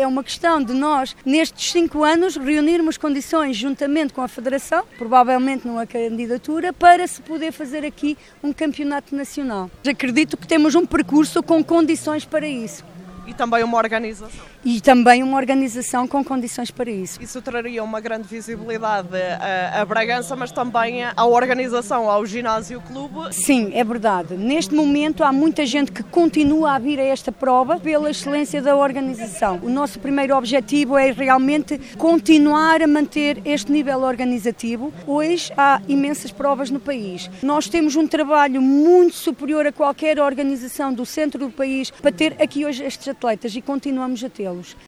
é uma questão de nós, nestes 5 anos, reunirmos condições juntamente com a Federação, provavelmente numa candidatura, para se poder fazer aqui um campeonato nacional. Acredito que temos um percurso com condições para isso. E também uma organização. E também uma organização com condições para isso. Isso traria uma grande visibilidade a Bragança, mas também à organização, ao ginásio clube. Sim, é verdade. Neste momento há muita gente que continua a vir a esta prova pela excelência da organização. O nosso primeiro objetivo é realmente continuar a manter este nível organizativo. Hoje há imensas provas no país. Nós temos um trabalho muito superior a qualquer organização do centro do país para ter aqui hoje estes atletas e continuamos a tê-los.